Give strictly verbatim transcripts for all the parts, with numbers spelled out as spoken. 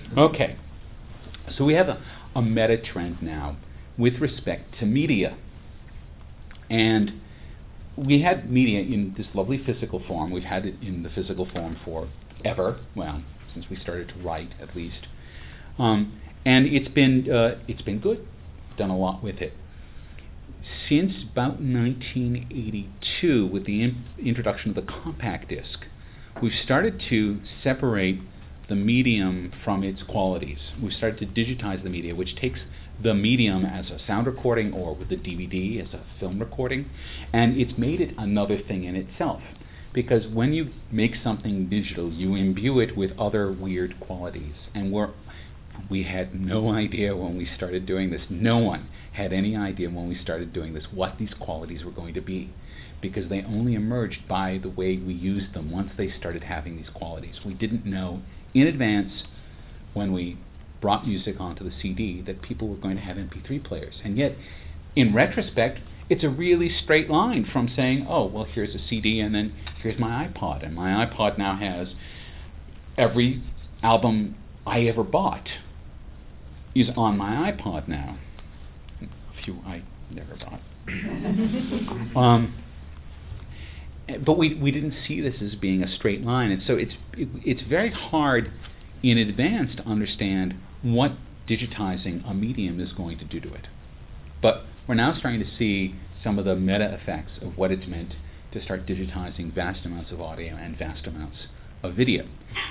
Okay, so we have a, a meta trend now with respect to media. And we had media in this lovely physical form. We've had it in the physical form forever, well, since we started to write at least. Um, and it's been, uh, it's been good, done a lot with it. Since about nineteen eighty-two, with the in- introduction of the compact disc, we've started to separate the medium from its qualities. We've started to digitize the media, which takes the medium as a sound recording or with the D V D as a film recording, and it's made it another thing in itself. Because when you make something digital, you imbue it with other weird qualities. And we're, we had no idea when we started doing this. No one had any idea when we started doing this what these qualities were going to be, because they only emerged by the way we used them once they started having these qualities. We didn't know in advance when we brought music onto the C D that people were going to have M P three players. And yet, in retrospect, it's a really straight line from saying, oh, well, here's a C D and then here's my iPod. And my iPod now has every album I ever bought is on my iPod now. A few I never bought. um, but we we didn't see this as being a straight line. And so it's it, it's very hard in advance to understand what digitizing a medium is going to do to it. But we're now starting to see some of the meta effects of what it's meant to start digitizing vast amounts of audio and vast amounts of video.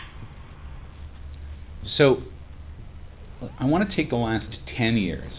So I want to take the last ten years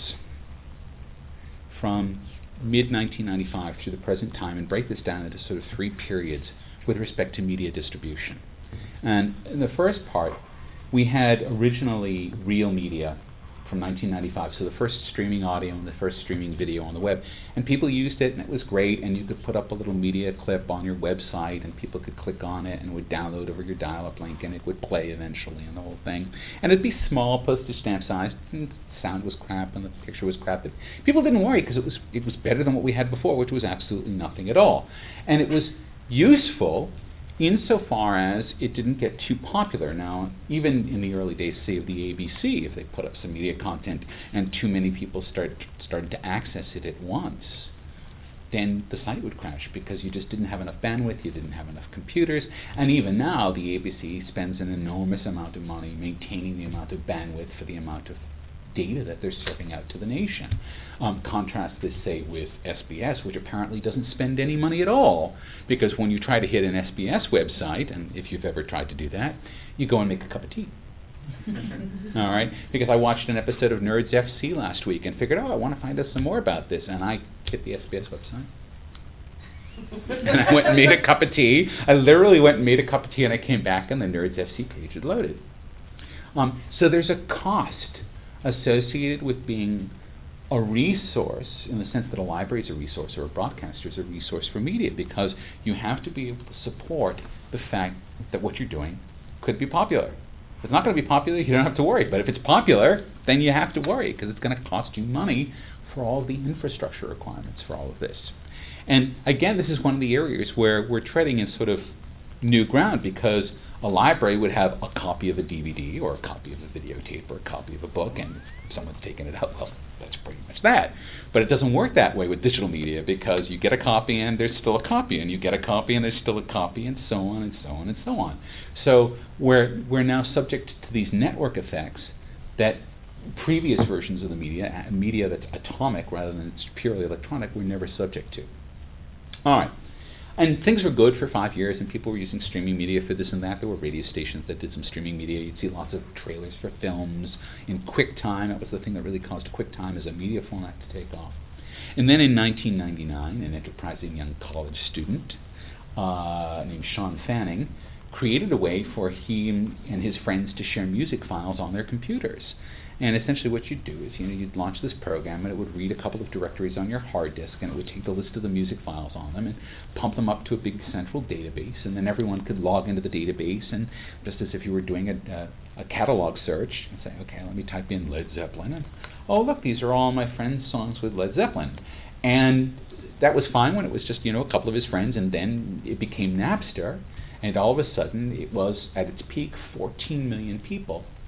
from mid nineteen ninety-five through the present time and break this down into sort of three periods with respect to media distribution. And in the first part, we had originally real media from nineteen ninety-five, so the first streaming audio and the first streaming video on the web. And people used it, and it was great, and you could put up a little media clip on your website, and people could click on it, and it would download over your dial-up link, and it would play eventually, and the whole thing. And it'd be small, postage stamp sized, and the sound was crap, and the picture was crap. But people didn't worry, because it was, it was better than what we had before, which was absolutely nothing at all. And it was useful insofar as it didn't get too popular. Now, even in the early days, say, of the A B C, if they put up some media content and too many people start, started to access it at once, then the site would crash because you just didn't have enough bandwidth, you didn't have enough computers, and even now the A B C spends an enormous amount of money maintaining the amount of bandwidth for the amount of data that they're serving out to the nation. Um, contrast this, say, with S B S, which apparently doesn't spend any money at all, because when you try to hit an S B S website, and if you've ever tried to do that, you go and make a cup of tea. All right? Because I watched an episode of Nerds F C last week and figured, oh, I want to find out some more about this, and I hit the S B S website. And I went and made a cup of tea. I literally went and made a cup of tea, and I came back, and the Nerds F C page had loaded. Um, so there's a cost associated with being a resource, in the sense that a library is a resource or a broadcaster is a resource for media, because you have to be able to support the fact that what you're doing could be popular. If it's not going to be popular, you don't have to worry. But if it's popular, then you have to worry, because it's going to cost you money for all the infrastructure requirements for all of this. And again, this is one of the areas where we're treading in sort of new ground, because a library would have a copy of a D V D or a copy of a videotape or a copy of a book, and if someone's taken it out, well, that's pretty much that. But it doesn't work that way with digital media, because you get a copy and there's still a copy, and you get a copy and there's still a copy, and so on and so on and so on. So we're, we're now subject to these network effects that previous versions of the media, media that's atomic rather than it's purely electronic, were never subject to. All right. And things were good for five years, and people were using streaming media for this and that. There were radio stations that did some streaming media. You'd see lots of trailers for films in QuickTime. That was the thing that really caused QuickTime as a media format to take off. And then in nineteen ninety-nine, an enterprising young college student uh, named Sean Fanning created a way for him and his friends to share music files on their computers. And essentially what you'd do is, you know, you'd launch this program, and it would read a couple of directories on your hard disk, and it would take the list of the music files on them and pump them up to a big central database, and then everyone could log into the database, and just as if you were doing a, a, a catalog search, and say, okay, let me type in Led Zeppelin, and oh, look, these are all my friends' songs with Led Zeppelin. And that was fine when it was just, you know, a couple of his friends, and then it became Napster, and all of a sudden it was, at its peak, fourteen million people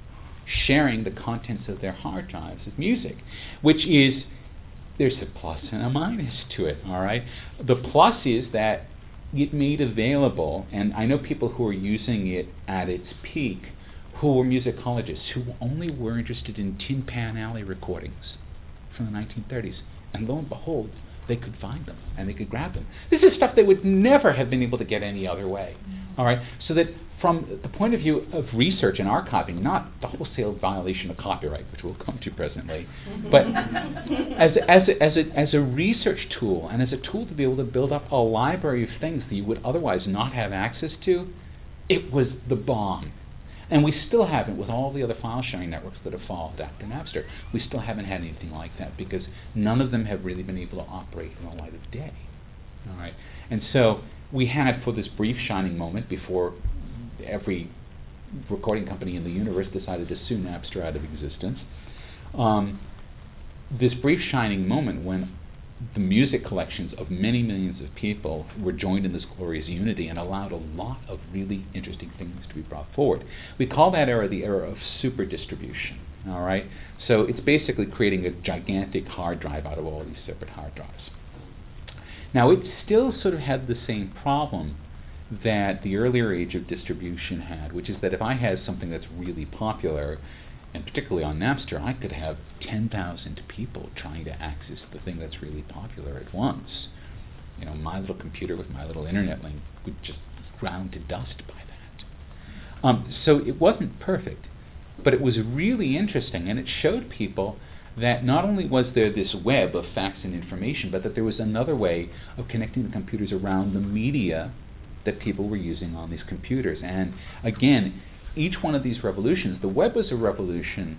sharing the contents of their hard drives of music, which is, there's a plus and a minus to it, all right? The plus is that it made available, and I know people who are using it at its peak who were musicologists who only were interested in Tin Pan Alley recordings from the nineteen thirties, and lo and behold, they could find them and they could grab them. This is stuff they would never have been able to get any other way. All right, so that from the point of view of research and archiving, not the wholesale violation of copyright, which we'll come to presently, but as as a, as a as a research tool and as a tool to be able to build up a library of things that you would otherwise not have access to, it was the bomb. And we still haven't, with all the other file sharing networks that have followed after Napster, we still haven't had anything like that because none of them have really been able to operate in the light of day. All right, and so we had, for this brief shining moment before every recording company in the universe decided to sue Napster out of existence, um, this brief shining moment when the music collections of many millions of people were joined in this glorious unity and allowed a lot of really interesting things to be brought forward. We call that era the era of super distribution. All right, so it's basically creating a gigantic hard drive out of all these separate hard drives. Now, it still sort of had the same problem that the earlier age of distribution had, which is that if I had something that's really popular, and particularly on Napster, I could have ten thousand people trying to access the thing that's really popular at once. You know, my little computer with my little internet link would just ground to dust by that. Um, so it wasn't perfect, but it was really interesting, and it showed people that not only was there this web of facts and information, but that there was another way of connecting the computers around the media that people were using on these computers. And again, each one of these revolutions, the web was a revolution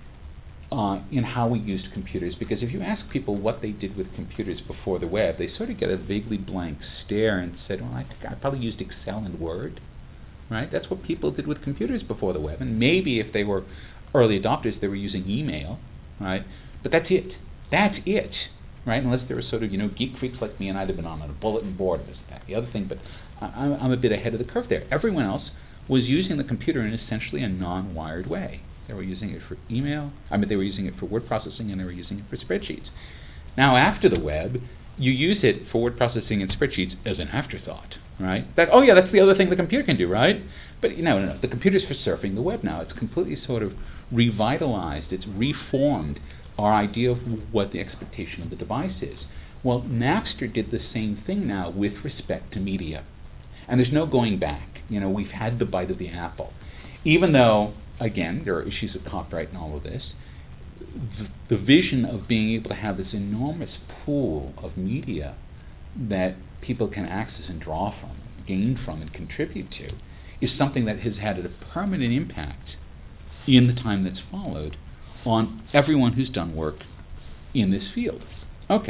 uh, in how we used computers, because if you ask people what they did with computers before the web, they sort of get a vaguely blank stare and said, well, I think I probably used Excel and Word, right? That's what people did with computers before the web. And maybe if they were early adopters, they were using email, right? But that's it. That's it, right? Unless they were sort of, you know, geek freaks like me, and I'd have been on a bulletin board, this, that, the other thing, but I, I'm a bit ahead of the curve there. Everyone else was using the computer in essentially a non-wired way. They were using it for email, I mean, they were using it for word processing, and they were using it for spreadsheets. Now, after the web, you use it for word processing and spreadsheets as an afterthought, right? That, oh yeah, that's the other thing the computer can do, right? But you know, no, no, the computer's for surfing the web now. It's completely sort of revitalized, it's reformed our idea of what the expectation of the device is. Well, Napster did the same thing now with respect to media. And there's no going back. You know, we've had the bite of the apple. Even though, again, there are issues of copyright and all of this, the, the vision of being able to have this enormous pool of media that people can access and draw from, gain from, and contribute to, is something that has had a permanent impact in the time that's followed on everyone who's done work in this field. Okay.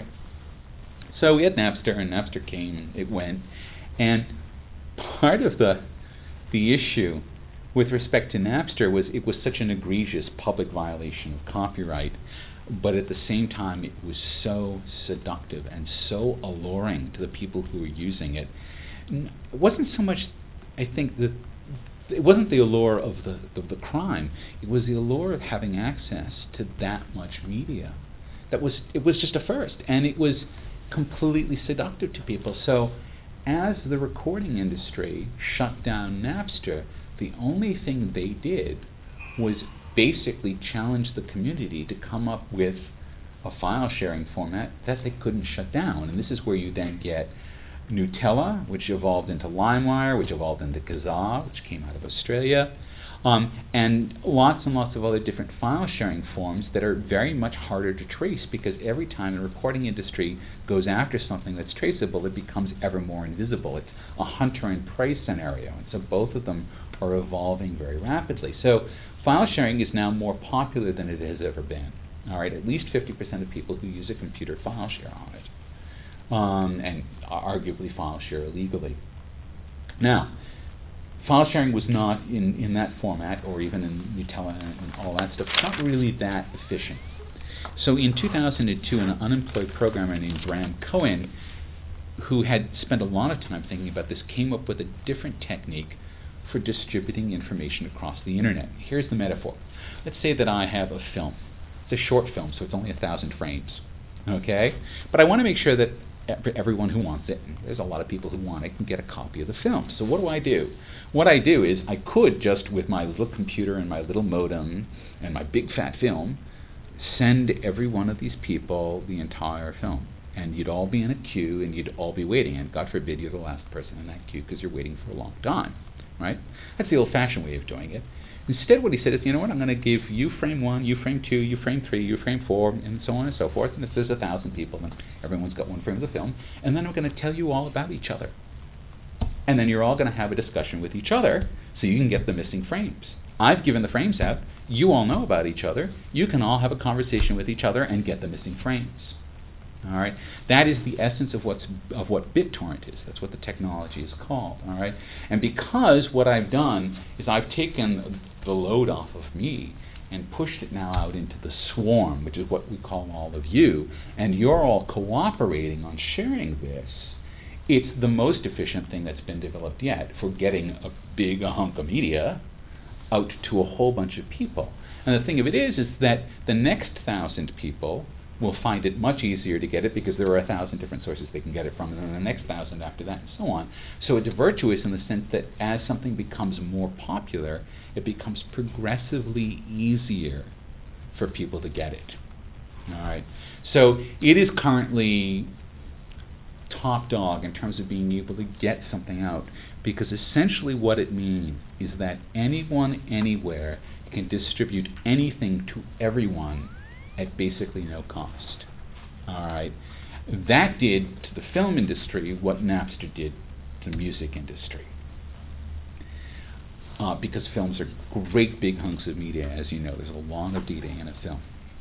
So we had Napster, and Napster came, and it went, and part of the the issue with respect to Napster was it was such an egregious public violation of copyright, but at the same time it was so seductive and so alluring to the people who were using it. It wasn't so much, I think, the it wasn't the allure of the, of the crime, it was the allure of having access to that much media. That was, it was just a first, and it was completely seductive to people. So as the recording industry shut down Napster, the only thing they did was basically challenge the community to come up with a file sharing format that they couldn't shut down. And this is where you then get Gnutella, which evolved into LimeWire, which evolved into Kazaa, which came out of Australia, um, and lots and lots of other different file sharing forms that are very much harder to trace, because every time the recording industry goes after something that's traceable, it becomes ever more invisible. It's a hunter and prey scenario, and so both of them are evolving very rapidly. So file sharing is now more popular than it has ever been. All right, at least fifty percent of people who use a computer file share on it. Um, and arguably file share illegally. Now, file sharing was not in, in that format, or even in Gnutella and, and all that stuff, not really that efficient. So in two thousand two, an unemployed programmer named Bram Cohen, who had spent a lot of time thinking about this, came up with a different technique for distributing information across the internet. Here's the metaphor. Let's say that I have a film. It's a short film, so it's only a thousand frames. Okay? But I want to make sure that everyone who wants it, and there's a lot of people who want it, can get a copy of the film. So what do I do? What I do is I could just, with my little computer and my little modem and my big fat film, send every one of these people the entire film. And you'd all be in a queue and you'd all be waiting. And God forbid you're the last person in that queue because you're waiting for a long time. Right? That's the old-fashioned way of doing it. Instead, what he said is, you know what, I'm going to give you frame one, you frame two, you frame three, you frame four, and so on and so forth. And if there's a thousand people, then everyone's got one frame of the film. And then I'm going to tell you all about each other. And then you're all going to have a discussion with each other so you can get the missing frames. I've given the frames out. You all know about each other. You can all have a conversation with each other and get the missing frames. All right, that is the essence of what's of what BitTorrent is. That's what the technology is called. All right, and because what I've done is I've taken the load off of me and pushed it now out into the swarm, which is what we call all of you, and you're all cooperating on sharing this. It's the most efficient thing that's been developed yet for getting a big a hunk of media out to a whole bunch of people. And the thing of it is, is that the next thousand people will find it much easier to get it because there are a thousand different sources they can get it from, and then the next thousand after that, and so on. So it's virtuous in the sense that as something becomes more popular, it becomes progressively easier for people to get it. All right. So it is currently top dog in terms of being able to get something out, because essentially what it means is that anyone, anywhere can distribute anything to everyone at basically no cost. All right, that did to the film industry what Napster did to the music industry, uh, because films are great big hunks of media, as you know. There's a lot of data in a film.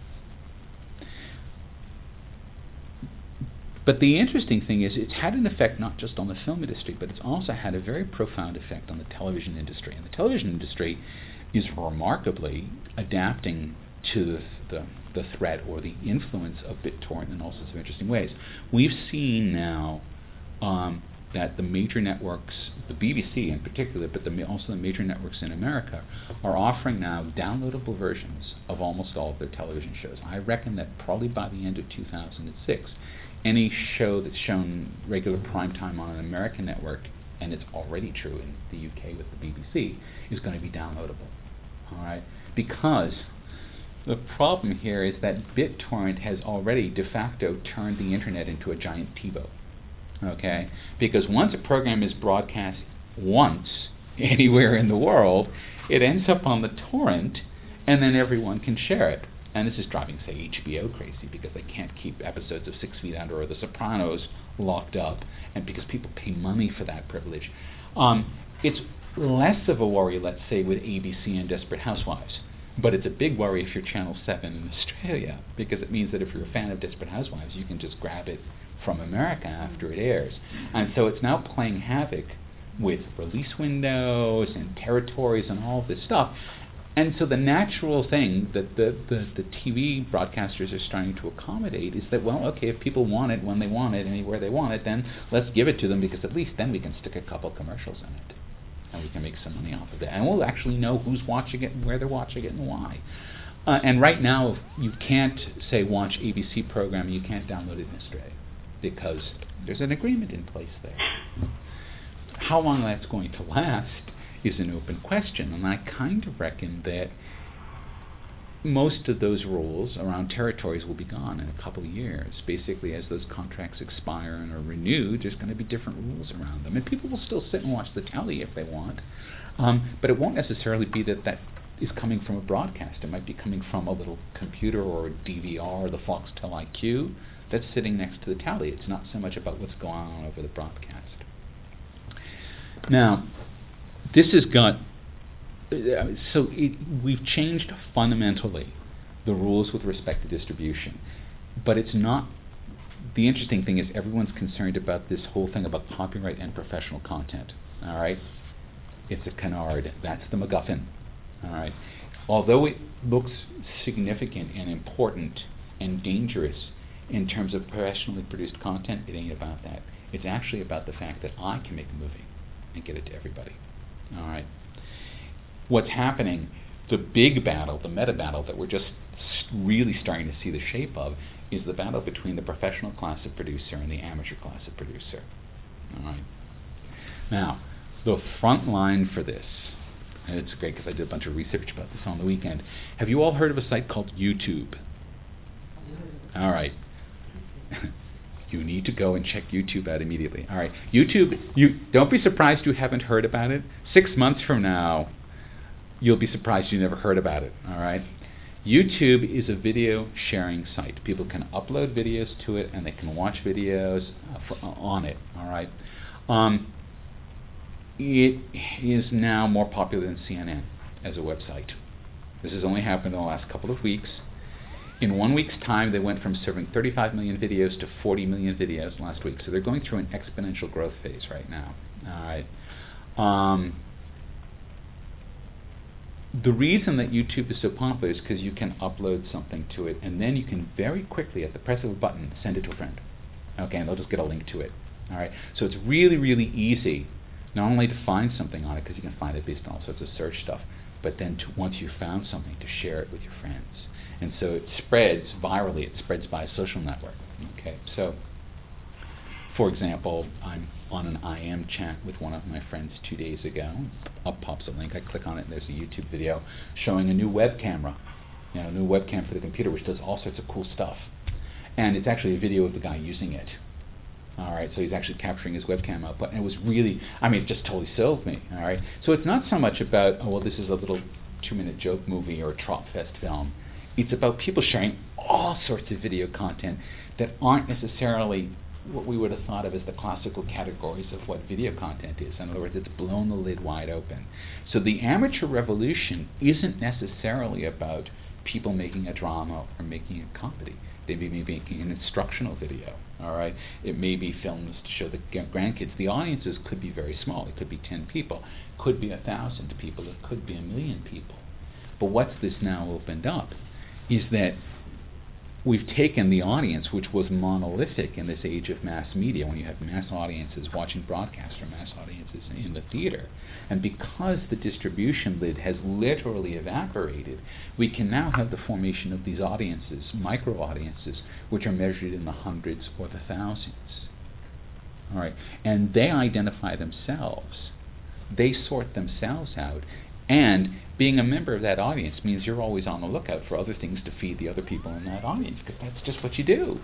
But the interesting thing is, it's had an effect not just on the film industry, but it's also had a very profound effect on the television industry. And the television industry is remarkably adapting to the, the, the threat or the influence of BitTorrent in all sorts of interesting ways. We've seen now um, that the major networks, the B B C in particular, but the, also the major networks in America, are offering now downloadable versions of almost all of their television shows. I reckon that probably by the end of two thousand six, any show that's shown regular prime time on an American network, and it's already true in the U K with the B B C, is going to be downloadable. All right, because the problem here is that BitTorrent has already de facto turned the internet into a giant TiVo. Okay, because once a program is broadcast once anywhere in the world, it ends up on the torrent, and then everyone can share it. And this is driving, say, H B O crazy because they can't keep episodes of Six Feet Under or The Sopranos locked up, and because people pay money for that privilege. Um, it's less of a worry, let's say, with A B C and Desperate Housewives. But it's a big worry if you're Channel seven in Australia, because it means that if you're a fan of Desperate Housewives, you can just grab it from America after it airs. And so it's now playing havoc with release windows and territories and all of this stuff. And so the natural thing that the, the, the T V broadcasters are starting to accommodate is that, well, okay, if people want it when they want it, anywhere they want it, then let's give it to them, because at least then we can stick a couple commercials in it. And we can make some money off of it. And we'll actually know who's watching it and where they're watching it and why. Uh, and right now, you can't, say, watch A B C programming, you can't download it in Australia, because there's an agreement in place there. How long that's going to last is an open question, and I kind of reckon that most of those rules around territories will be gone in a couple of years. Basically, as those contracts expire and are renewed, there's going to be different rules around them, and people will still sit and watch the telly if they want, um, but it won't necessarily be that that is coming from a broadcast. It might be coming from a little computer or a D V R or the Foxtel I Q that's sitting next to the telly. It's not so much about what's going on over the broadcast. Now, this has got, uh, so it, we've changed fundamentally the rules with respect to distribution, but it's not, the interesting thing is everyone's concerned about this whole thing about copyright and professional content, all right? It's a canard, that's the MacGuffin, all right? Although it looks significant and important and dangerous in terms of professionally produced content, it ain't about that. It's actually about the fact that I can make a movie and get it to everybody. All right. What's happening, the big battle, the meta battle that we're just really starting to see the shape of, is the battle between the professional class of producer and the amateur class of producer. All right. Now, the front line for this, and it's great because I did a bunch of research about this on the weekend. Have you all heard of a site called YouTube? All right. You need to go and check YouTube out immediately. All right. YouTube, you don't be surprised you haven't heard about it. Six months from now, you'll be surprised you never heard about it. All right. YouTube is a video sharing site. People can upload videos to it and they can watch videos uh, for, uh, on it. All right. Um, it is now more popular than C N N as a website. This has only happened in the last couple of weeks. In one week's time, they went from serving thirty-five million videos to forty million videos last week. So they're going through an exponential growth phase right now. All right. Um, the reason that YouTube is so popular is because you can upload something to it, and then you can very quickly, at the press of a button, send it to a friend. Okay, and they'll just get a link to it. All right. So it's really, really easy, not only to find something on it, because you can find it based on all sorts of search stuff, but then to, once you've found something, to share it with your friends. And so it spreads virally, it spreads by a social network. Okay, so for example, I'm on an I M chat with one of my friends two days ago. Up pops a link, I click on it, and there's a YouTube video showing a new web camera, you know, a new webcam for the computer, which does all sorts of cool stuff. And it's actually a video of the guy using it. All right, so he's actually capturing his webcam output, and it was really, I mean, it just totally sold me. All right, so it's not so much about, oh, well, this is a little two-minute joke movie or a Trop Fest film. It's about people sharing all sorts of video content that aren't necessarily what we would have thought of as the classical categories of what video content is. In other words, it's blown the lid wide open. So the amateur revolution isn't necessarily about people making a drama or making a comedy. They may be making an instructional video, all right? It may be films to show the grandkids. The audiences could be very small. It could be ten people, could be a thousand people, it could be a million people. But what's this now opened up is that we've taken the audience, which was monolithic in this age of mass media, when you have mass audiences watching broadcasts or mass audiences in the theater. And because the distribution lid has literally evaporated, we can now have the formation of these audiences, micro audiences, which are measured in the hundreds or the thousands. All right, and they identify themselves. They sort themselves out. And being a member of that audience means you're always on the lookout for other things to feed the other people in that audience, because that's just what you do.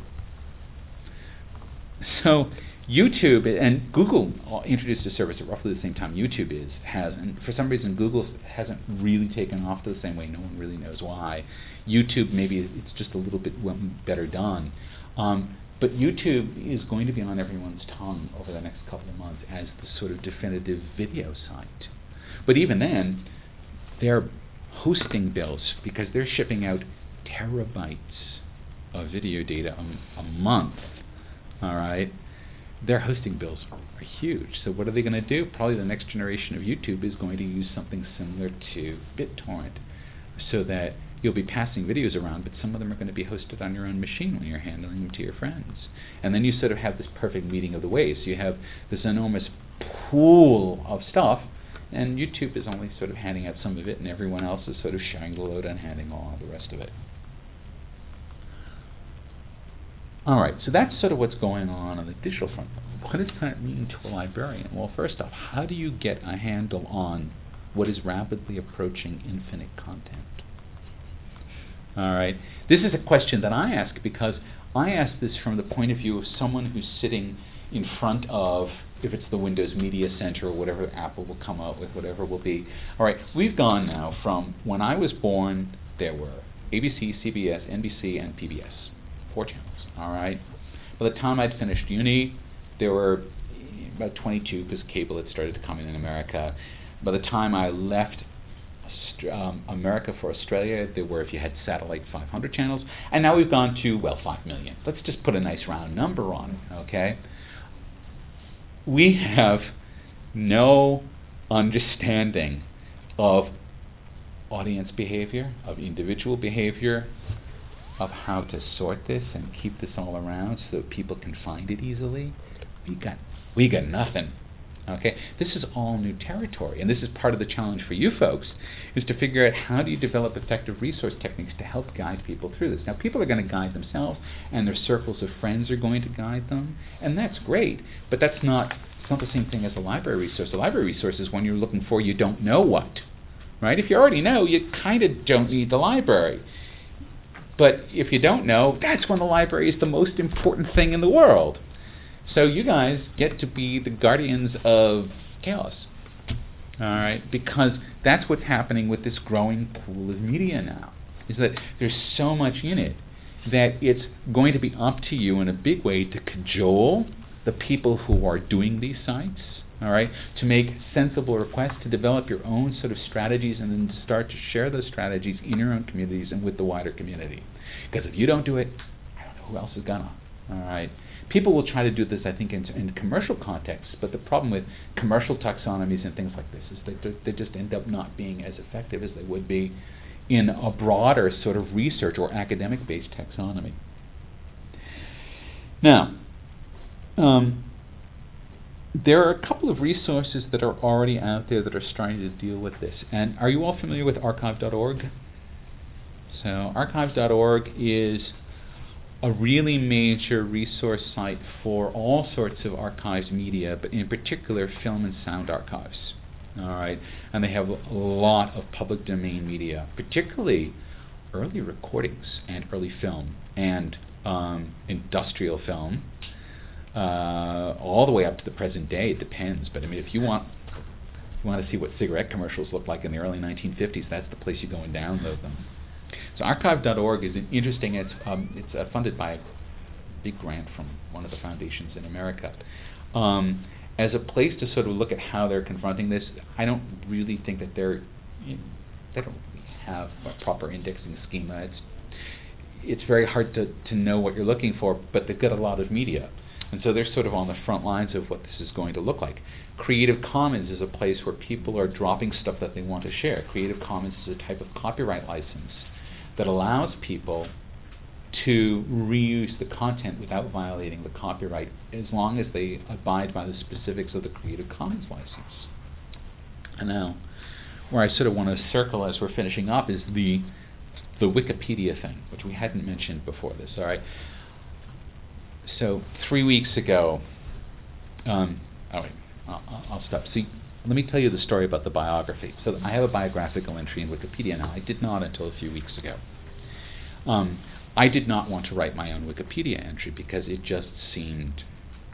So YouTube and Google introduced a service at roughly the same time YouTube is has, and for some reason Google hasn't really taken off to the same way. No one really knows why. YouTube, maybe it's just a little bit better done. Um, But YouTube is going to be on everyone's tongue over the next couple of months as the sort of definitive video site. But even then, their hosting bills, because they're shipping out terabytes of video data a, a month, all right, their hosting bills are huge. So what are they going to do? Probably the next generation of YouTube is going to use something similar to BitTorrent, so that you'll be passing videos around, but some of them are going to be hosted on your own machine when you're handling them to your friends. And then you sort of have this perfect meeting of the ways. You have this enormous pool of stuff, and YouTube is only sort of handing out some of it, and everyone else is sort of sharing the load and handing all the rest of it. All right, so that's sort of what's going on on the digital front. What does that mean to a librarian? Well, first off, how do you get a handle on what is rapidly approaching infinite content? All right, this is a question that I ask because I ask this from the point of view of someone who's sitting in front of, if it's the Windows Media Center or whatever Apple will come out with, whatever will be. All right, we've gone now from when I was born, there were A B C, C B S, N B C, and P B S, four channels, all right? By the time I'd finished uni, there were about twenty-two because cable had started to come in in America. By the time I left Um, America for Australia, there were, if you had satellite, five hundred channels, and now we've gone to, well, five million. Let's just put a nice round number on it, okay? We have no understanding of audience behavior, of individual behavior, of how to sort this and keep this all around so that people can find it easily. We got, we got nothing. Okay, this is all new territory, and this is part of the challenge for you folks, is to figure out how do you develop effective resource techniques to help guide people through this. Now, people are going to guide themselves, and their circles of friends are going to guide them, and that's great, but that's not, it's not the same thing as a library resource. A library resource is when you're looking for you don't know what, right? If you already know, you kind of don't need the library. But if you don't know, that's when the library is the most important thing in the world. So you guys get to be the guardians of chaos, all right? Because that's what's happening with this growing pool of media now, is that there's so much in it that it's going to be up to you in a big way to cajole the people who are doing these sites, all right, to make sensible requests, to develop your own sort of strategies, and then to start to share those strategies in your own communities and with the wider community. Because if you don't do it, I don't know who else is gonna, all right? People will try to do this, I think, in, in commercial contexts, but the problem with commercial taxonomies and things like this is that they just end up not being as effective as they would be in a broader sort of research or academic-based taxonomy. Now, um, there are a couple of resources that are already out there that are starting to deal with this. And are you all familiar with archive dot org? So archive dot org is a really major resource site for all sorts of archives media, but in particular film and sound archives. All right, and they have a lot of public domain media, particularly early recordings and early film and um, industrial film, uh, all the way up to the present day. It depends, but I mean, if you want, you want to see what cigarette commercials looked like in the early nineteen fifties, that's the place you go and download them. So archive dot org is an interesting, it's, um, it's uh, funded by a big grant from one of the foundations in America. Um, as a place to sort of look at how they're confronting this, I don't really think that they're, you know, they don't really have a proper indexing schema. It's, it's very hard to, to know what you're looking for, but they've got a lot of media. And so they're sort of on the front lines of what this is going to look like. Creative Commons is a place where people are dropping stuff that they want to share. Creative Commons is a type of copyright license that allows people to reuse the content without violating the copyright as long as they abide by the specifics of the Creative Commons license. And now, where I sort of want to circle as we're finishing up is the, the Wikipedia thing, which we hadn't mentioned before this, all right? So three weeks ago, um, all right, I'll, I'll stop. See, let me tell you the story about the biography. So I have a biographical entry in Wikipedia now. I did not until a few weeks ago. Um, I did not want to write my own Wikipedia entry because it just seemed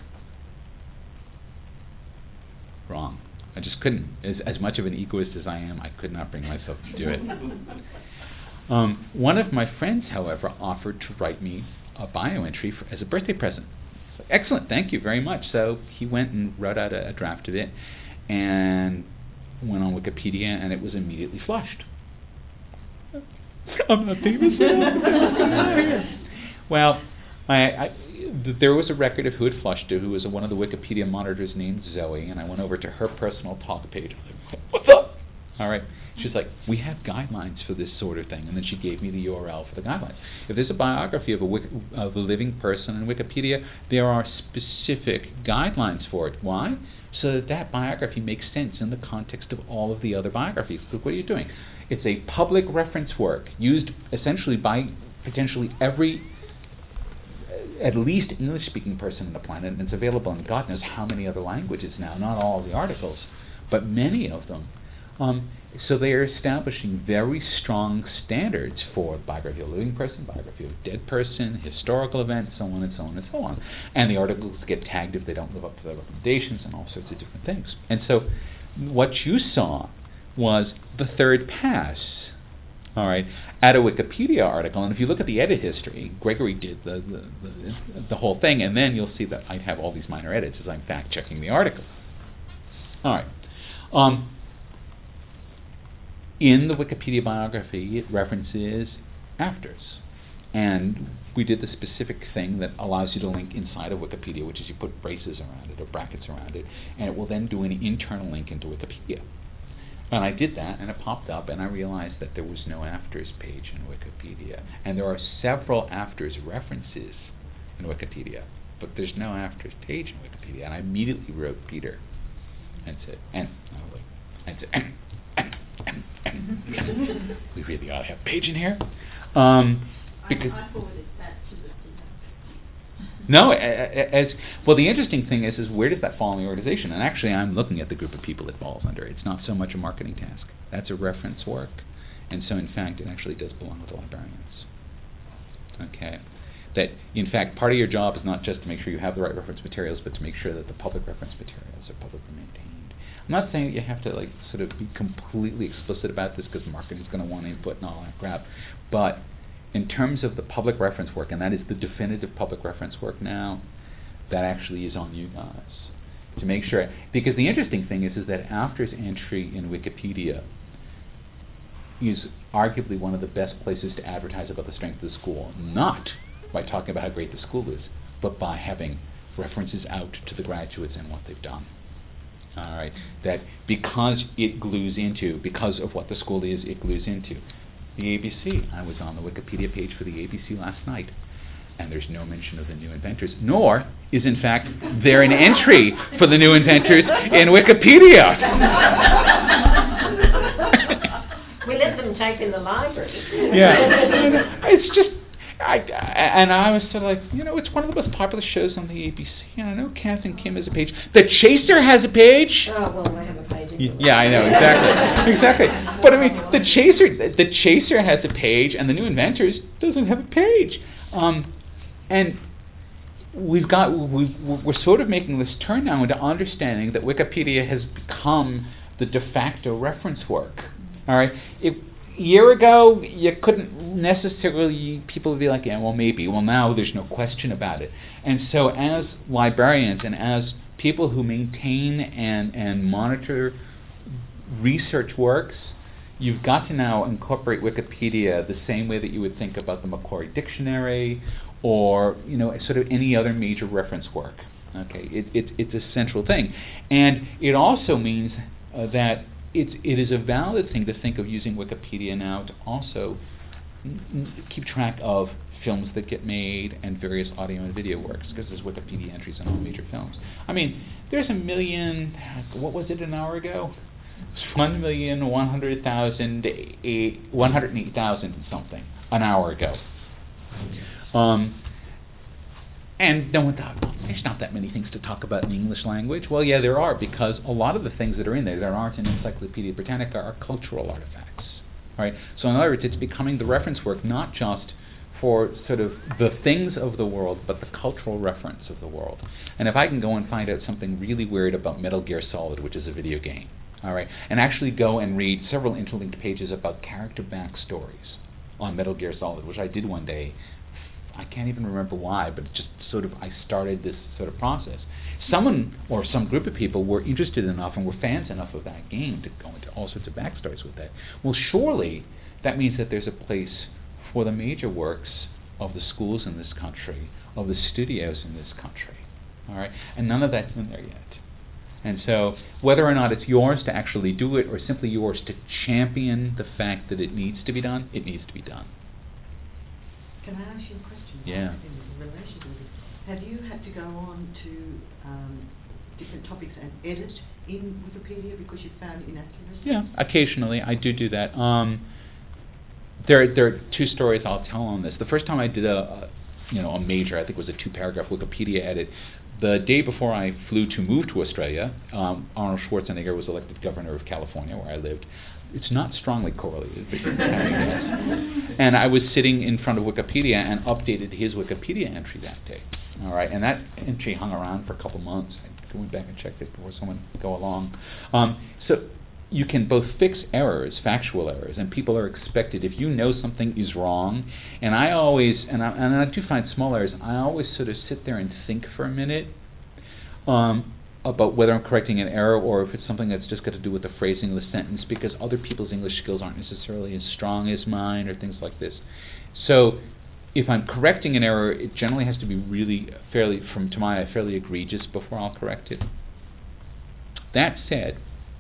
wrong. I just couldn't. As, as much of an egoist as I am, I could not bring myself to do it. Um, one of my friends, however, offered to write me a bio entry for, as a birthday present. So, excellent, thank you very much. So he went and wrote out a, a draft of it and went on Wikipedia, and it was immediately flushed. I'm not famous enough. Well, I, I, th there was a record of who had flushed it, who was a, one of the Wikipedia monitors named Zoe, and I went over to her personal talk page. What's up? All right. She's like, we have guidelines for this sort of thing, and then she gave me the U R L for the guidelines. If there's a biography of a, Wiki, of a living person in Wikipedia, there are specific guidelines for it. Why? So that that biography makes sense in the context of all of the other biographies. Look what you're doing. It's a public reference work used essentially by potentially every, at least English-speaking person on the planet, and it's available in God knows how many other languages now, not all of the articles, but many of them. Um, so they are establishing very strong standards for biography of a living person, biography of a dead person, historical events, so on and so on and so on. And the articles get tagged if they don't live up to their recommendations and all sorts of different things. And so what you saw was the third pass, all right, at a Wikipedia article. And if you look at the edit history, Gregory did the, the, the, the whole thing, and then you'll see that I have all these minor edits as I'm fact-checking the article. All right. Um, In the Wikipedia biography, it references afters. And we did the specific thing that allows you to link inside of Wikipedia, which is you put braces around it or brackets around it, and it will then do an internal link into Wikipedia. And I did that, and it popped up, and I realized that there was no afters page in Wikipedia. And there are several afters references in Wikipedia, but there's no afters page in Wikipedia. And I immediately wrote Peter. That's it. And oh, wait. That's it. We really ought to have a page in here. Um, because I, I forwarded that to the T A. No, as well. The interesting thing is, is where does that fall in the organization? And actually, I'm looking at the group of people it falls under. It's not so much a marketing task. That's a reference work, and so in fact, it actually does belong with the librarians. Okay, that in fact, part of your job is not just to make sure you have the right reference materials, but to make sure that the public reference materials are publicly maintained. I'm not saying that you have to like sort of be completely explicit about this because marketing is going to want input and all that crap, but in terms of the public reference work, and that is the definitive public reference work now, that actually is on you guys to make sure. Because the interesting thing is, is that After's entry in Wikipedia is arguably one of the best places to advertise about the strength of the school, not by talking about how great the school is, but by having references out to the graduates and what they've done. All right, that because it glues into, because of what the school is, it glues into. The A B C. I was on the Wikipedia page for the A B C last night, and there's no mention of the new inventors, nor is, in fact, there an entry for the new inventors in Wikipedia. We let them type in the library. Yeah. It's just, I, and I was sort of like, you know, it's one of the most popular shows on the A B C, and I know Kath and Kim has a page. The Chaser has a page. Oh, well, I have a page. Y- yeah, I know, exactly. Exactly. But I mean, the Chaser, the Chaser has a page, and the New Inventors doesn't have a page. Um, and we've got, we've, we're sort of making this turn now into understanding that Wikipedia has become the de facto reference work. All right. If, a year ago, you couldn't necessarily, people would be like, yeah, well, maybe. Well, now there's no question about it. And so as librarians and as people who maintain and, and monitor research works, you've got to now incorporate Wikipedia the same way that you would think about the Macquarie Dictionary or, you know, sort of any other major reference work. Okay, it, it, it's a central thing. And it also means uh, that It's, it is a valid thing to think of using Wikipedia now to also n- n- keep track of films that get made and various audio and video works, because there's Wikipedia entries on all major films. I mean, there's a million, what was it an hour ago? It was one million, one hundred thousand, one hundred eight thousand and something an hour ago. Um, And no one thought, well, there's not that many things to talk about in the English language. Well, yeah, there are, because a lot of the things that are in there that aren't in Encyclopedia Britannica are cultural artifacts. Right? So in other words, it's becoming the reference work not just for sort of the things of the world, but the cultural reference of the world. And if I can go and find out something really weird about Metal Gear Solid, which is a video game, all right, and actually go and read several interlinked pages about character backstories on Metal Gear Solid, which I did one day. I can't even remember why, but it just sort of, I started this sort of process. Someone or some group of people were interested enough and were fans enough of that game to go into all sorts of backstories with that. Well, surely that means that there's a place for the major works of the schools in this country, of the studios in this country. All right, and none of that's in there yet. And so whether or not it's yours to actually do it or simply yours to champion the fact that it needs to be done, it needs to be done. Can I ask you a question? Yeah. In relation to this, have you had to go on to um, different topics and edit in Wikipedia because you found inaccuracies? Yeah, occasionally I do do that. Um, there, there are two stories I'll tell on this. The first time I did a, a, you know, a major, I think it was a two-paragraph Wikipedia edit. The day before I flew to move to Australia, um, Arnold Schwarzenegger was elected governor of California, where I lived. It's not strongly correlated, but yes. And I was sitting in front of Wikipedia and updated his Wikipedia entry that day. All right, and that entry hung around for a couple months. I went back and checked it before someone go along. Um, so you can both fix errors, factual errors, and people are expected, if you know something is wrong, and I always, and I, and I do find small errors, I always sort of sit there and think for a minute. Um, about whether I'm correcting an error or if it's something that's just got to do with the phrasing of the sentence, because other people's English skills aren't necessarily as strong as mine or things like this. So if I'm correcting an error, it generally has to be really fairly, from to my eye, fairly egregious before I'll correct it. That said,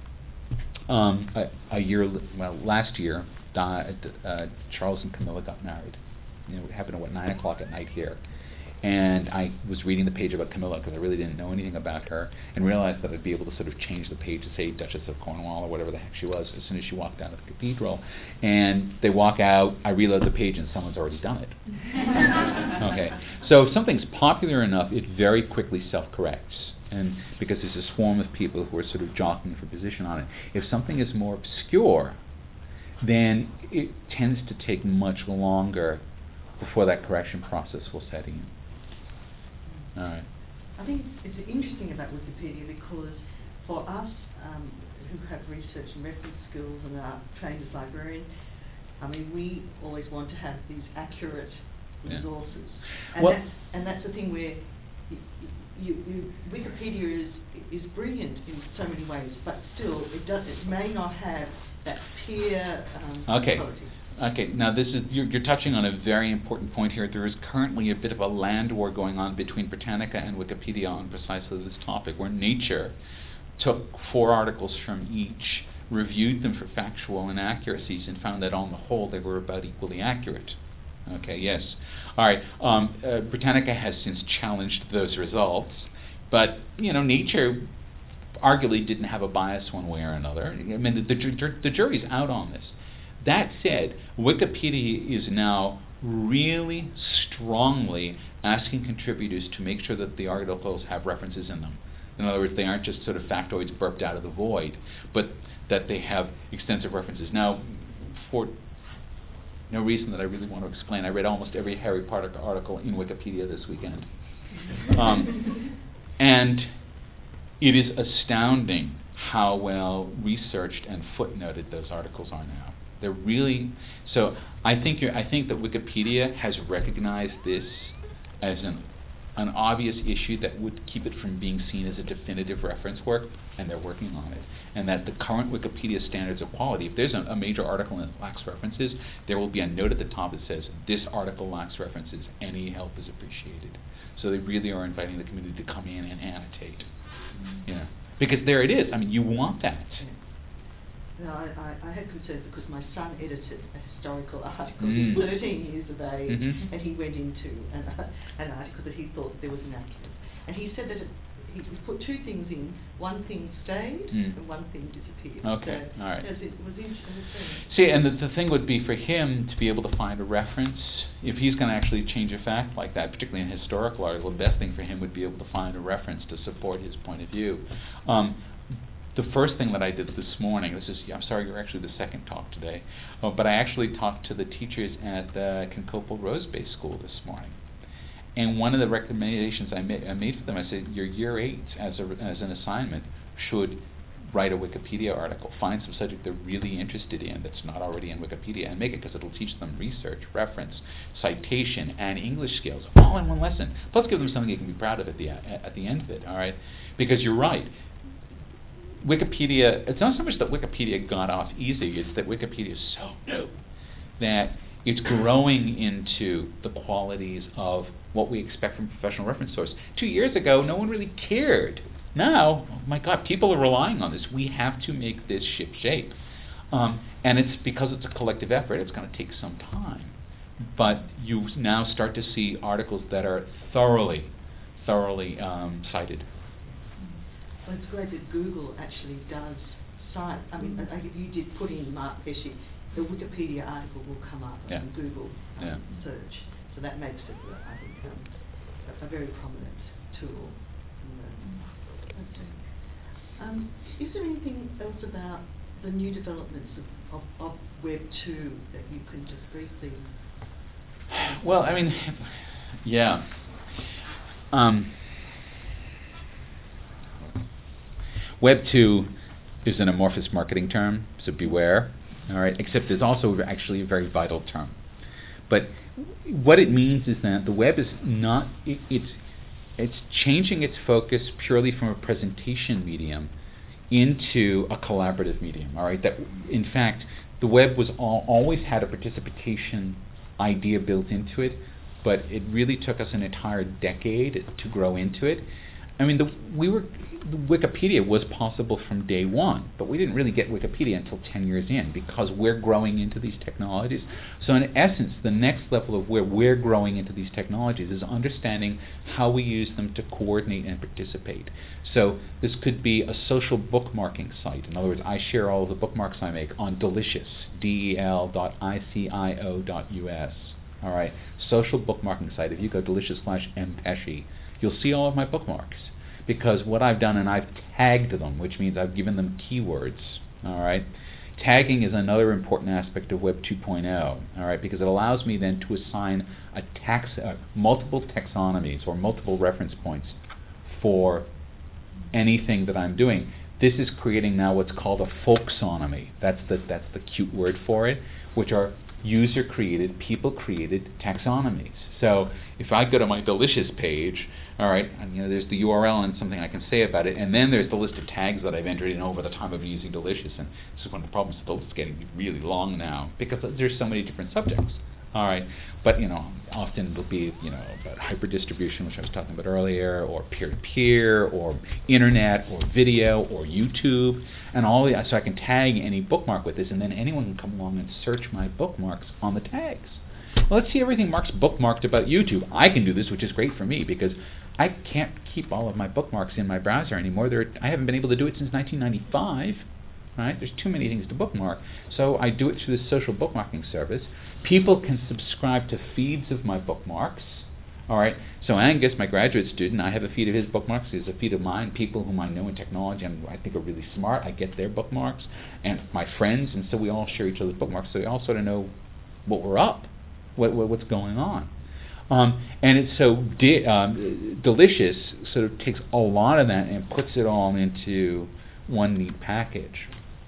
um, a, a year, well, last year, uh, uh, Charles and Camilla got married. You know, it happened at what, nine o'clock at night here. and I was reading the page about Camilla because I really didn't know anything about her, and realized that I'd be able to sort of change the page to say Duchess of Cornwall or whatever the heck she was as soon as she walked out of the cathedral. And they walk out, I reload the page, and someone's already done it. Okay, so if something's popular enough, it very quickly self-corrects. And because there's a swarm of people who are sort of jockeying for position on it. If something is more obscure, then it tends to take much longer before that correction process will set in. All right. I think it's interesting about Wikipedia because for us um, who have research and reference skills and are trained as librarians, I mean, we always want to have these accurate Yeah. resources. And, Well- that's, and that's the thing where y- y- you, you, Wikipedia is, is brilliant in so many ways, but still it, do, it may not have that peer um, Okay. quality. Okay, now this is, you're, you're touching on a very important point here. There is currently a bit of a land war going on between Britannica and Wikipedia on precisely this topic, where Nature took four articles from each, reviewed them for factual inaccuracies, and found that on the whole they were about equally accurate. Okay, yes. All right, um, uh, Britannica has since challenged those results, but, you know, Nature arguably didn't have a bias one way or another. I mean, the, the, ju- the jury's out on this. That said, Wikipedia is now really strongly asking contributors to make sure that the articles have references in them. In other words, they aren't just sort of factoids burped out of the void, but that they have extensive references. Now, for no reason that I really want to explain, I read almost every Harry Potter article in Wikipedia this weekend. Um, and it is astounding how well researched and footnoted those articles are now. They're really, so I think you're, I think that Wikipedia has recognized this as an an obvious issue that would keep it from being seen as a definitive reference work, and they're working on it. And that the current Wikipedia standards of quality, if there's a, a major article and it lacks references, there will be a note at the top that says, this article lacks references, any help is appreciated. So they really are inviting the community to come in and annotate. You know, because there it is, I mean, you want that. No, I, I, I had concerns because my son edited a historical article. Mm. He's thirteen years of age, Mhm. and he went into an, uh, an article that he thought that there was inaccurate. And he said that it, he, he put two things in. One thing stayed, Mm. and one thing disappeared. Okay, so all right. It was, it was, in, it was very See, and the, the thing would be for him to be able to find a reference, if he's going to actually change a fact like that, particularly in a historical article, the best thing for him would be able to find a reference to support his point of view. Um, the first thing that I did this morning, this is, I'm sorry, you're actually the second talk today, oh, but I actually talked to the teachers at the Kincopel Rose Bay School this morning. And one of the recommendations I, ma I made for them, I said, your year eights as, a, as an assignment should write a Wikipedia article. Find some subject they're really interested in that's not already in Wikipedia and make it, because it'll teach them research, reference, citation, and English skills all in one lesson. Plus give them something you can be proud of at the, at, at the end of it, all right? Because you're right. Wikipedia, it's not so much that Wikipedia got off easy, it's that Wikipedia is so new that it's growing into the qualities of what we expect from a professional reference source. Two years ago, no one really cared. Now, oh my God, people are relying on this. We have to make this ship shape. Um, and it's because it's a collective effort, it's going to take some time. But you now start to see articles that are thoroughly, thoroughly um, cited. Well, it's great that Google actually does cite. I mean, Mm. like if you did put in Mark Pesce, the Wikipedia article will come up Yeah. on Google um, Yeah. search. So that makes it, uh, I think, um, a, a very prominent tool. In the, okay. Um, is there anything else about the new developments of, of, of Web two that you can just briefly? Well, I mean, yeah. Um, Web two is an amorphous marketing term, so beware. All right, except it's also actually a very vital term. But what it means is that the web is not, it, it's, it's changing its focus purely from a presentation medium into a collaborative medium, all right? That, in fact, the web was all, always had a participation idea built into it, but it really took us an entire decade to grow into it. I mean, the, we were the Wikipedia was possible from day one, but we didn't really get Wikipedia until ten years in because we're growing into these technologies. So in essence, the next level of where we're growing into these technologies is understanding how we use them to coordinate and participate. So this could be a social bookmarking site. In other words, I share all of the bookmarks I make on Delicious, D E L dot I C I O dot U S. All right, social bookmarking site. If you go delicious slash mpeshe, you'll see all of my bookmarks. Because what I've done, and I've tagged them, which means I've given them keywords, all right? Tagging is another important aspect of Web two point oh, all right, because it allows me then to assign a tax, uh, multiple taxonomies or multiple reference points for anything that I'm doing. This is creating now what's called a folksonomy. That's the, that's the cute word for it, which are user-created, people-created taxonomies. So if I go to my Delicious page, all right, and, you know, there's the U R L and something I can say about it, and then there's the list of tags that I've entered in over the time of using Delicious. And this is one of the problems. The list is getting really long now because there's so many different subjects. All right, but you know, often it'll be you know about hyperdistribution, which I was talking about earlier, or peer-to-peer, or internet, or video, or YouTube, and all the, so I can tag any bookmark with this, and then anyone can come along and search my bookmarks on the tags. Well, let's see everything Mark's bookmarked about YouTube. I can do this, which is great for me because I can't keep all of my bookmarks in my browser anymore. There, I haven't been able to do it since nineteen ninety-five. Right? There's too many things to bookmark. So I do it through this social bookmarking service. People can subscribe to feeds of my bookmarks. All right. So Angus, my graduate student, I have a feed of his bookmarks. He has a feed of mine. People whom I know in technology and I think are really smart, I get their bookmarks. And my friends, and so we all share each other's bookmarks. So we all sort of know what we're up, what, what what's going on. Um, and it's so di- um, Delicious sort of takes a lot of that and puts it all into one neat package.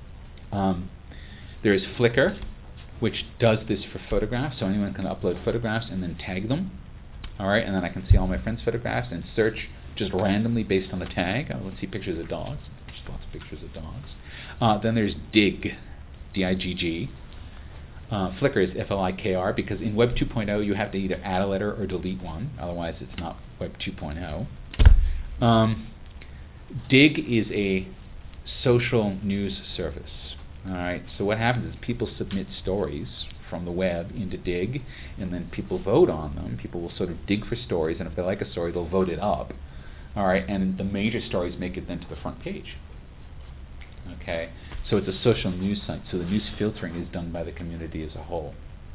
Um, there's Flickr, which does this for photographs, so anyone can upload photographs and then tag them. All right, and then I can see all my friends' photographs and search just randomly based on the tag. Oh, let's see pictures of dogs. There's lots of pictures of dogs. Uh, then there's Digg, D I G G. Uh, Flickr is F L I K R because in Web two point oh you have to either add a letter or delete one, otherwise it's not Web two point oh. Um, Digg is a social news service. All right, so what happens is people submit stories from the web into Digg, and then people vote on them. People will sort of dig for stories, and if they like a story, they'll vote it up. All right, and the major stories make it then to the front page. Okay, so it's a social news site, so the news filtering is done by the community as a whole.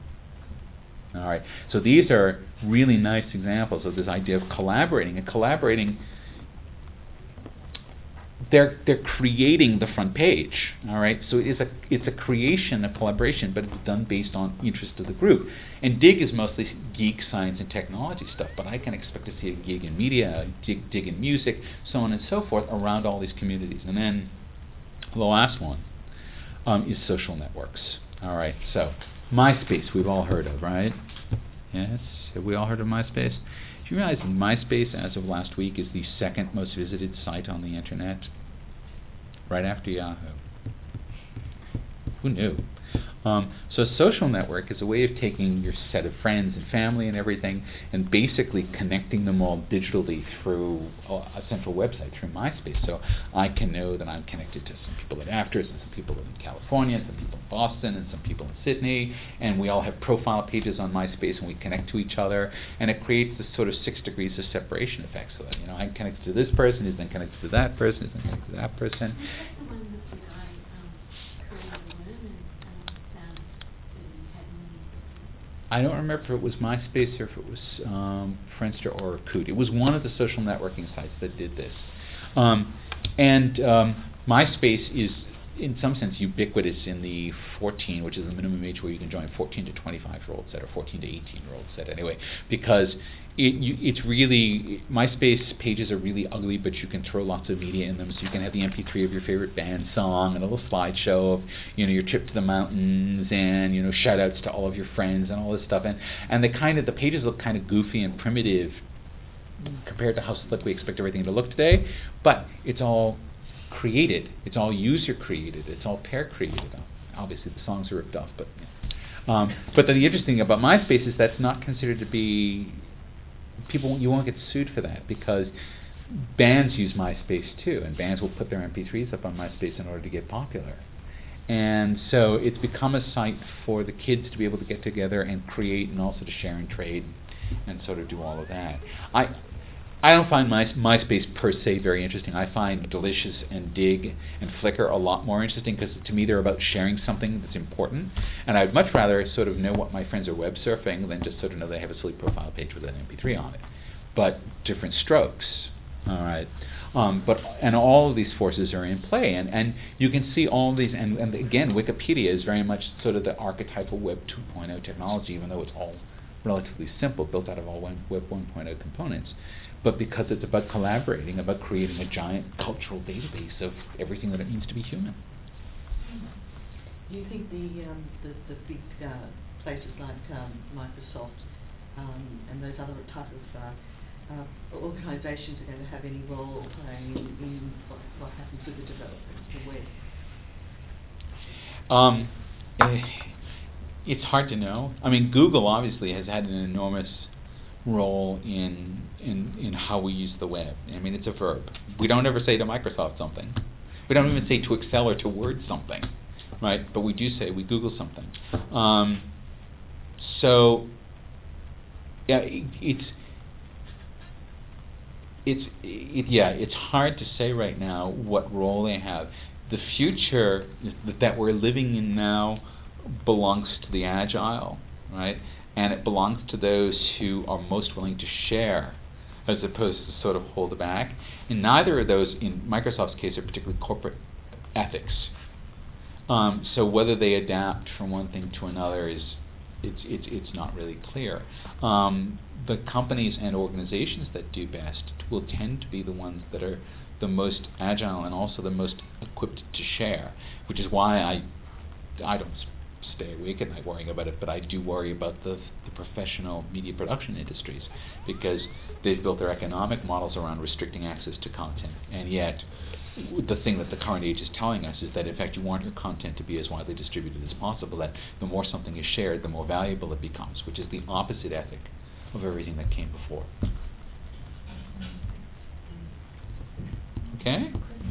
All right, so these are really nice examples of this idea of collaborating, and collaborating They're they're creating the front page, all right. So it is a it's a creation, a collaboration, but it's done based on interest of the group. And Digg is mostly geek, science, and technology stuff. But I can expect to see a gig in media, a dig, dig in music, so on and so forth, around all these communities. And then the last one um, is social networks. All right. So MySpace, we've all heard of, right? Yes, have we all heard of MySpace? Do you realize that MySpace, as of last week, is the second most visited site on the internet? Right after Yahoo. Who knew? Um, so a social network is a way of taking your set of friends and family and everything and basically connecting them all digitally through a, a central website, through MySpace. So I can know that I'm connected to some people at Afters and some people in California and some people in Boston and some people in Sydney, and we all have profile pages on MySpace and we connect to each other, and it creates this sort of six degrees of separation effect. So that, you know, I'm connected to this person, is then connected to that person, is then connected to that person. Is that the one that the guy um, created a room and um, found that he had money? I don't remember if it was MySpace or if it was um, Friendster or Orkut. It was one of the social networking sites that did this. Um, and um, MySpace is, in some sense, ubiquitous in the fourteen, which is the minimum age where you can join, fourteen to twenty-five-year-old set, or fourteen to eighteen-year-old set anyway, because it, you, it's really, MySpace pages are really ugly, but you can throw lots of media in them, so you can have the M P three of your favorite band song and a little slideshow of, you know, your trip to the mountains and, you know, shout outs to all of your friends and all this stuff. And, and the kind of, the pages look kind of goofy and primitive compared to how slick we expect everything to look today, but it's all created, it's all user created, it's all pair created. Obviously the songs are ripped off, but yeah. um, but the, the interesting thing about MySpace is that's not considered to be, people, you won't get sued for that, because bands use MySpace too, and bands will put their M P threes up on MySpace in order to get popular. And so it's become a site for the kids to be able to get together and create, and also to share and trade and sort of do all of that. I I don't find My, MySpace per se very interesting. I find Delicious and Dig and Flickr a lot more interesting, because to me they're about sharing something that's important, and I'd much rather sort of know what my friends are web surfing than just sort of know they have a silly profile page with an M P three on it. But different strokes, all right. Um, but and all of these forces are in play, and, and you can see all of these, and, and again, Wikipedia is very much sort of the archetypal Web two point oh technology, even though it's all relatively simple, built out of all one, Web one point oh components. But because it's about collaborating, about creating a giant cultural database of everything that it means to be human. Do you think the um, the, the big uh, places like um, Microsoft um, and those other type of uh, uh, organisations are going to have any role playing in, in what, what happens with the development of the web? Um, eh, it's hard to know. I mean, Google obviously has had an enormous role in in in how we use the web. I mean, it's a verb. We don't ever say to Microsoft something. We don't even say to Excel or to Word something, right? But we do say we Google something. Um, so yeah, it, it's it's it, yeah, it's hard to say right now what role they have. The future th- that we're living in now belongs to the agile, right? And it belongs to those who are most willing to share, as opposed to sort of hold back. And neither of those, in Microsoft's case, are particularly corporate ethics. Um, so whether they adapt from one thing to another is, it's it's it's not really clear. Um, the companies and organizations that do best will tend to be the ones that are the most agile and also the most equipped to share, which is why I I don't s- stay awake at night worrying about it, but I do worry about the, the professional media production industries, because they've built their economic models around restricting access to content, and yet w- the thing that the current age is telling us is that in fact you want your content to be as widely distributed as possible, that the more something is shared, the more valuable it becomes, which is the opposite ethic of everything that came before. Okay?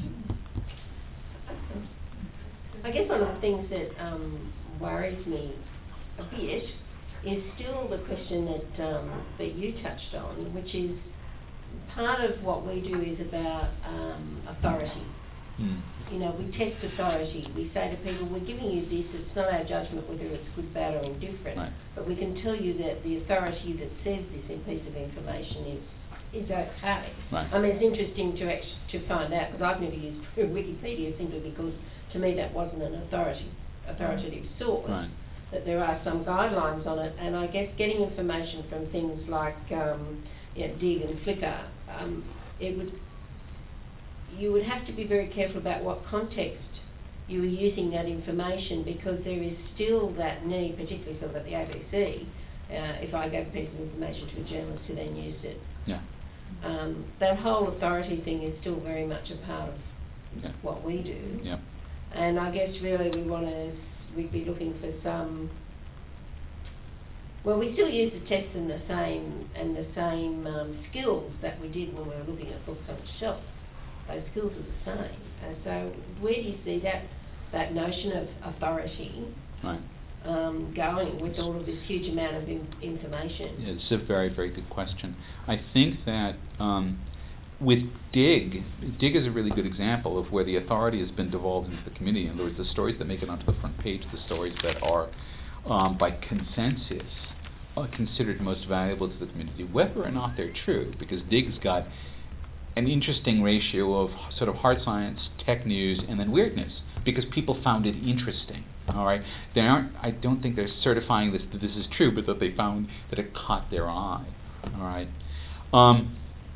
I guess one of the things that um, worries me a bit is still the question that um, that you touched on, which is part of what we do is about um, authority. Mm. You know, we test authority. We say to people, we're giving you this, it's not our judgment whether it's good, bad or indifferent, Right. but we can tell you that the authority that says this in piece of information is is okay. Right. I mean, it's interesting to act- to find out, because I've never used Wikipedia simply because to me that wasn't an authority authoritative source. Right. That there are some guidelines on it, and I guess getting information from things like um, you know, Dig and Flickr, um, it would you would have to be very careful about what context you were using that information, because there is still that need, particularly sort of at the A B C, uh, if I gave a piece of information to a journalist who then used it. Yeah. Um, that whole authority thing is still very much a part of Yeah. what we do. Yeah. And I guess really we want to, we'd be looking for some, well, we still use the tests and the same, and the same um, skills that we did when we were looking at books on the shelf. Those skills are the same. Uh, so where do you see that, that notion of authority Right. um, going with all of this huge amount of in- information? Yeah, it's a very, very good question. I think that um, with Dig, Dig is a really good example of where the authority has been devolved into the community. In other words, the stories that make it onto the front page, the stories that are, um, by consensus, are considered most valuable to the community, whether or not they're true, because Dig's got an interesting ratio of sort of hard science, tech news, and then weirdness, because people found it interesting. All right, they aren't. I don't think they're certifying this that this is true, but that they found that it caught their eye. All right. Um,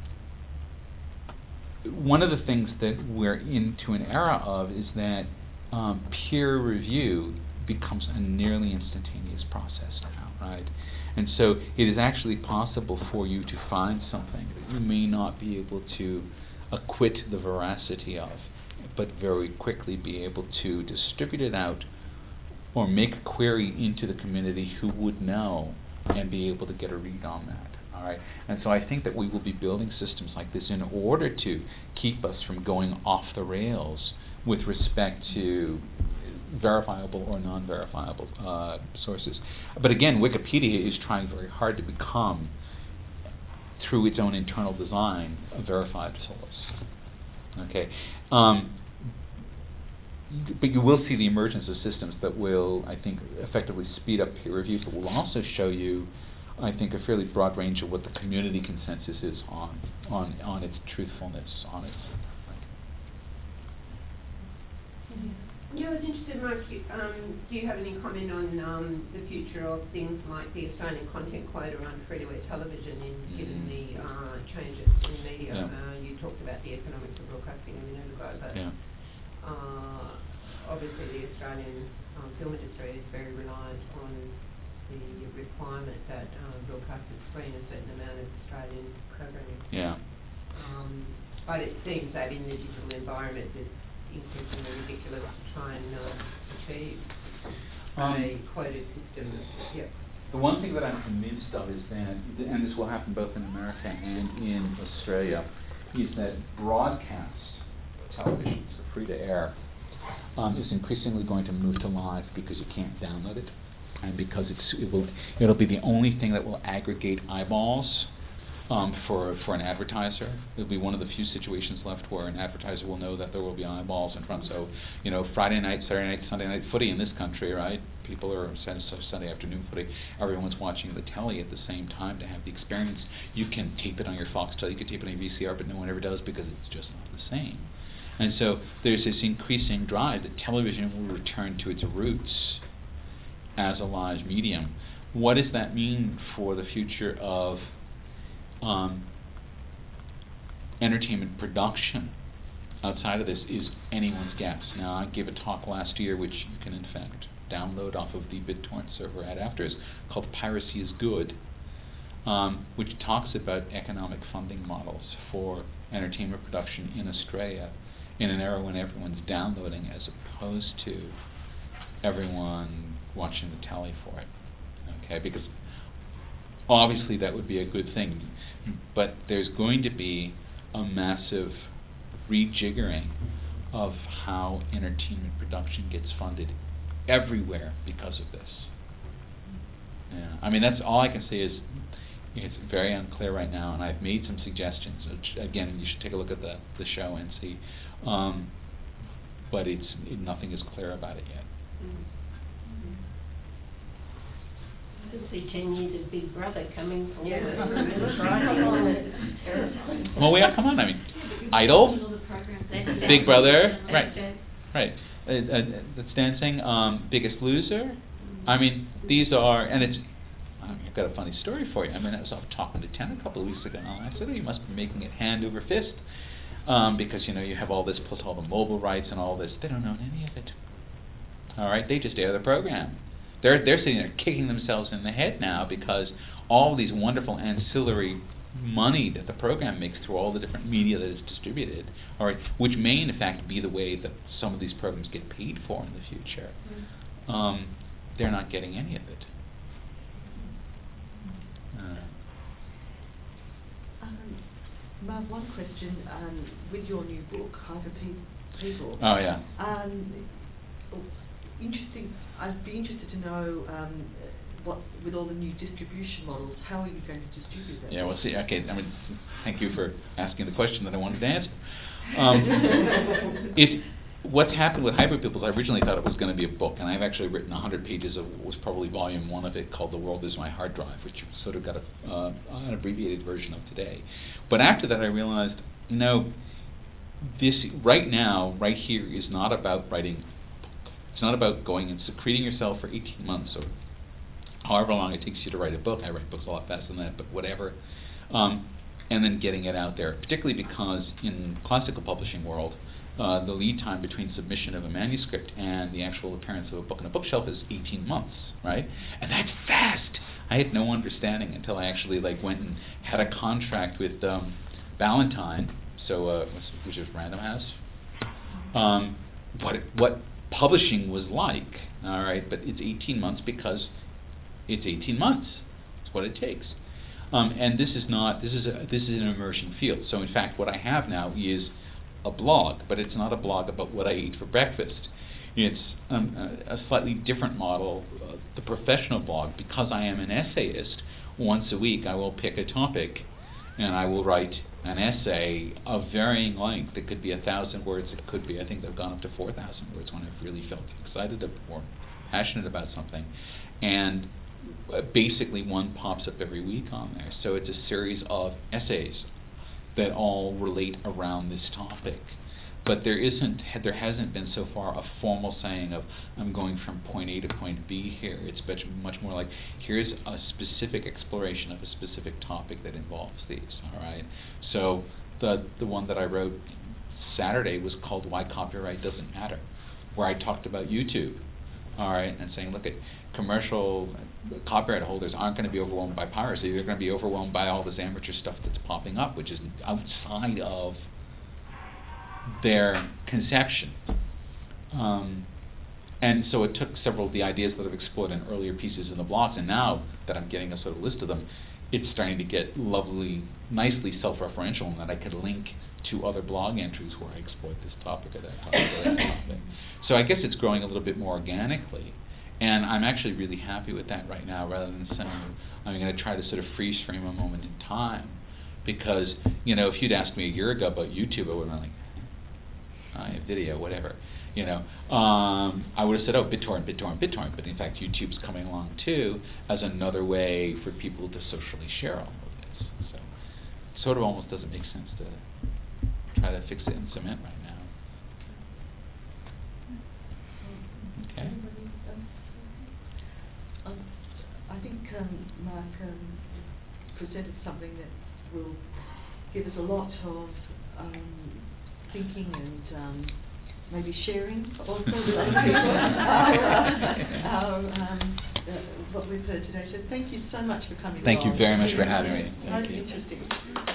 one of the things that we're into an era of is that um, peer review becomes a nearly instantaneous process now, right? And so it is actually possible for you to find something that you may not be able to acquit the veracity of, but very quickly be able to distribute it out or make a query into the community who would know and be able to get a read on that. All right, and so I think that we will be building systems like this in order to keep us from going off the rails with respect to verifiable or non-verifiable uh, sources. But again, Wikipedia is trying very hard to become, through its own internal design, a verified source. Okay, um, but you will see the emergence of systems that will, I think, effectively speed up peer review, but will also show you, I think, a fairly broad range of what the community consensus is on on on its truthfulness, on its. Yeah, I was interested, Mark, you, um, do you have any comment on um, the future of things like the Australian content quota on free-to-air television, in, mm. given the uh, changes in media? Yeah. Uh, you talked about the economics of broadcasting a minute ago, but Yeah. uh, obviously the Australian um, film industry is very reliant on the requirement that uh, broadcasters screen a certain amount of Australian programming. Yeah. Um, but it seems that in the digital environment it's increasingly ridiculous to try and uh, achieve Um, a quoted system. Yep. The one thing that I'm convinced of is that, and this will happen both in America and in Australia, is that broadcast television, so free to air, um, is increasingly going to move to live because you can't download it, and because it's it will it'll be the only thing that will aggregate eyeballs. Um, for for an advertiser, it'll be one of the few situations left where an advertiser will know that there will be eyeballs in front. So, you know, Friday night, Saturday night, Sunday night footy in this country, right? People are Sunday afternoon footy. Everyone's watching the telly at the same time to have the experience. You can tape it on your Foxtel, you can tape it on your V C R, but no one ever does because it's just not the same. And so there's this increasing drive that television will return to its roots as a live medium. What does that mean for the future of Um, entertainment production outside of this is anyone's guess. Now, I gave a talk last year, which you can in fact download off of the BitTorrent server at Afters, called Piracy is Good, um, which talks about economic funding models for entertainment production in Australia in an era when everyone's downloading as opposed to everyone watching the telly for it. Okay, because obviously that would be a good thing, but there's going to be a massive rejiggering of how entertainment production gets funded everywhere because of this. Yeah, I mean, that's all I can say is it's very unclear right now, and I've made some suggestions, which, again, you should take a look at the, the show and see, um, but it's it, nothing is clear about it yet. Mm. I can see ten years of Big Brother coming forward. Yeah. It's right. Terrifying. Well, we are, come on, I mean, Idol, Big Brother, right, right. Uh, uh, that's dancing. Um, Biggest Loser. I mean, these are, and it's. I mean, I've got a funny story for you. I mean, I was off talking to Ten a couple of weeks ago, and I said, "Oh, you must be making it hand over fist, um, because you know you have all this plus all the mobile rights and all this. They don't own any of it. All right, they just air the program. They're they're sitting there kicking themselves in the head now because all these wonderful ancillary money that the program makes through all the different media that is distributed, all right, which may in fact be the way that some of these programs get paid for in the future. Mm. Um, they're not getting any of it. Uh, um, Marv, one question um, with your new book, Hyper Pe- People. oh yeah. Um, interesting. I'd be interested to know um, what, with all the new distribution models, how are you going to distribute that? Yeah, well, see, okay, I mean, thank you for asking the question that I wanted to answer. Um, it's, what's happened with Hyper People is I originally thought it was going to be a book, and I've actually written one hundred pages of what was probably volume one of it, called The World Is My Hard Drive, which sort of got a, uh, an abbreviated version of today. But after that I realized, you know, this, right now, right here, is not about writing. It's not about going and secreting yourself for eighteen months or however long it takes you to write a book. I write books a lot faster than that, but whatever. Um, and then getting it out there, particularly because in classical publishing world, uh, the lead time between submission of a manuscript and the actual appearance of a book on a bookshelf is eighteen months, right? And that's fast. I had no understanding until I actually like went and had a contract with um, Ballantine, so uh, which is Random House. Um, what it, what publishing was like, all right, but it's eighteen months because it's eighteen months. It's what it takes. Um, and this is not, this is, a, this is an emerging field. So in fact, what I have now is a blog, but it's not a blog about what I eat for breakfast. It's um, a, a slightly different model, uh, the professional blog. Because I am an essayist, once a week I will pick a topic and I will write an essay of varying length. It could be a thousand words, it could be, I think they've gone up to four thousand words when I've really felt excited or passionate about something. And uh, basically one pops up every week on there. So it's a series of essays that all relate around this topic. But there isn't, there hasn't been so far a formal saying of, I'm going from point A to point B here. It's much, much more like, here's a specific exploration of a specific topic that involves these, all right? So the, the one that I wrote Saturday was called Why Copyright Doesn't Matter, where I talked about YouTube, all right, and saying, look, at commercial copyright holders aren't going to be overwhelmed by piracy. They're going to be overwhelmed by all this amateur stuff that's popping up, which is outside of their conception. Um, and so it took several of the ideas that I've explored in earlier pieces in the blogs, and now that I'm getting a sort of list of them, it's starting to get lovely, nicely self-referential in that I could link to other blog entries where I explored this topic or that topic or that topic. So I guess it's growing a little bit more organically, and I'm actually really happy with that right now, rather than saying I'm going to try to sort of freeze frame a moment in time. Because, you know, if you'd asked me a year ago about YouTube, I would have been like, Uh, video, whatever, you know. Um, I would have said, oh, BitTorrent, BitTorrent, BitTorrent, but in fact YouTube's coming along too as another way for people to socially share all of this. So it sort of almost doesn't make sense to try to fix it in cement right now. Okay. Um, I think um, Mark um, presented something that will give us a lot of um, thinking and um, maybe sharing also with other people our, our, um, uh, what we've heard today. So thank you so much for coming Thank along. you very much It's for been having me. Highly interesting.